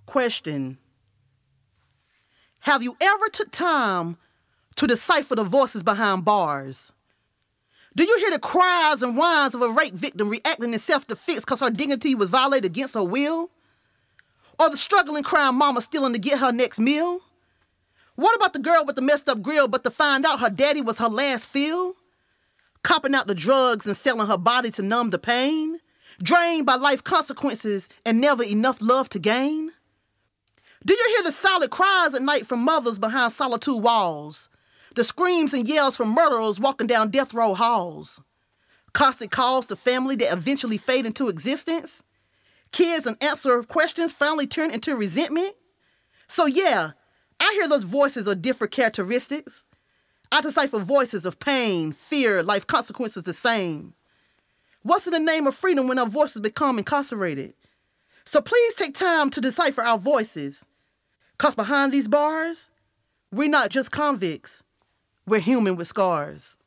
Question: have you ever took time to decipher the voices behind bars? Do you hear the cries and whines of a rape victim reacting in self-defense because her dignity was violated against her will? Or the struggling crying mama stealing to get her next meal? What about the girl with the messed up grill but to find out her daddy was her last fill? Copping out the drugs and selling her body to numb the pain? Drained by life consequences and never enough love to gain? Do you hear the silent cries at night from mothers behind solitude walls? The screams and yells from murderers walking down death row halls? Constant calls to family that eventually fade into existence? Kids unanswered questions finally turn into resentment? So yeah, I hear those voices of different characteristics. I decipher voices of pain, fear, life consequences the same. What's in the name of freedom when our voices become incarcerated? So please take time to decipher our voices. 'Cause behind these bars, we're not just convicts. We're human with scars.